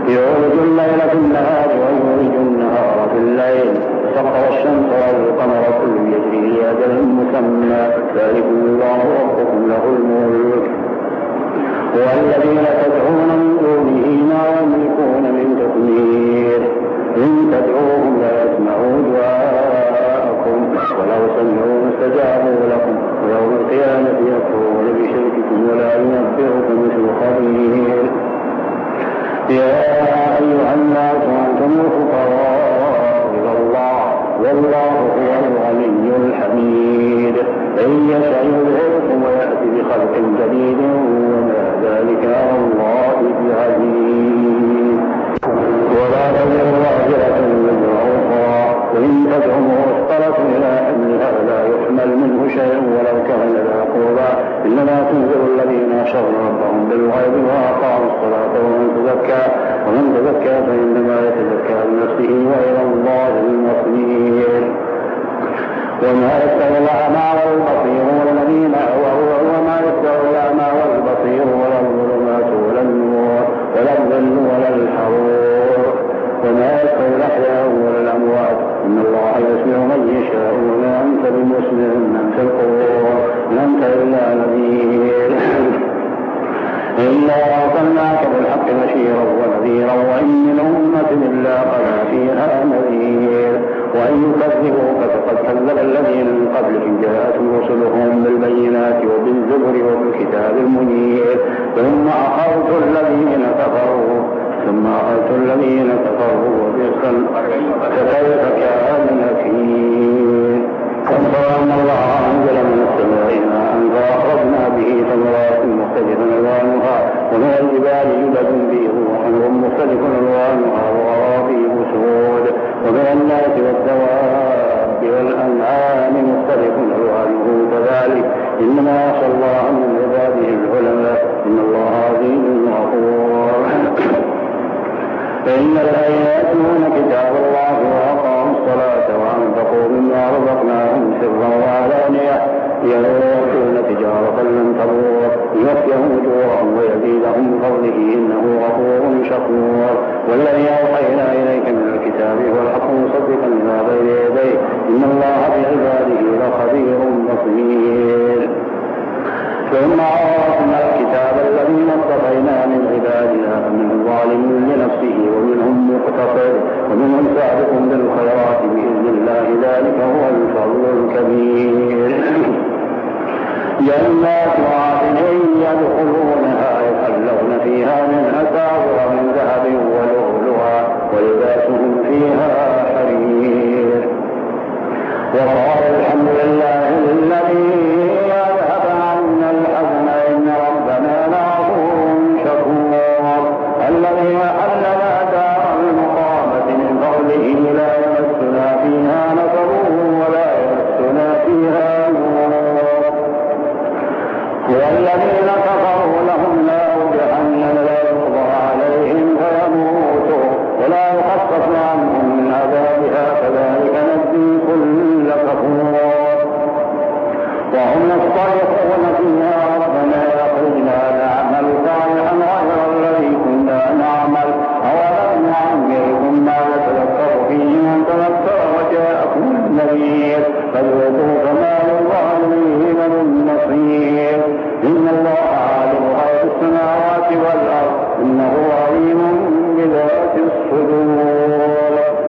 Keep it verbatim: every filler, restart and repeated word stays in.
يولج الليل في النهار ويولج النهار في الليل وسخر الشمس والقمر كل يجري لأجل مسمى ذلكم الله ربكم له الملك والذين تدعون من دونه ما يملكون من تدمير إن تدعوهم لا يسمعوا دعاءكم ولو سمعوا استجابوا لكم ويوم القيامة يكفرون بشرككم ولا ينبئكم مثل خبير. يا أيها الناس أنتم الفقراء إلى الله والله هو الغني الحميد إن يشأ يذهبكم ويأتي بخلق جديد وما ذلك على الله بعزيز. ولا تزر وازرة وزر أخرى وإن تدع مثقلة إلى حملها لا يحمل منه شيء ولو كان ذا قربى إنما تنذر الذين يخشون ربهم بالغيب وأقاموا الصلاة ومن تزكى ومن تزكى فإنما يتزكى لنفسه وإلى الله المصير. وما يستوي الأعمى والبصير والذين وما يستوي الأعمى والبصير ولا الظلمات ولا النور ولا الظل ولا الحرور وما يستوي الأحياء ولا الأموات إن الله يسمع من يشاء وما أنت بمسمع من في القبور إن أنت إلا نذير إلا أرسلناك بالحق بشيرا ونذيرا وإن من أمة إلا خلا فيها نذير وإن يكذبوك فقد كذب الذين من قبلهم جاءتهم رسلهم بالبينات وبالزبر وبالكتاب المنير ثم أخذت الذين كفروا ثم أخذت الذين كفروا وبئس فكيف كان نكير. أن الله أنزل من السماء ماء فأخرجنا به ثمرات مختلفا ألوانها ومن الجبال جدد بيض وحمر مختلف ألوانها وغرابيب سود ومن الناس والدواب والأنعام مختلف ألوانه كذلك إنما يخشى الله من عباده العلماء إن الله عزيز غفور. فإن الذين يأتون كتاب الله وأقاموا الصلاة وأنفقوا مما رزقناهم سرا وعلانية يرجون تجارة لن تبور يوفيهم أجورهم ويزيدهم من فضله إنه غفور شكور. والذي أوحينا إليك من الكتاب هو الحق مصدقا لما بين يديه إن الله بعباده لخبير بصير. ثم أورثنا الكتاب الذين اصطفينا من عبادنا فمنهم ظالم لنفسه ومنهم مقتصد ومنهم سابق بالخيرات بإذن الله ذلك هو الفضل الكبير. جنات عدن يدخلونها يحلون فيها من أساور من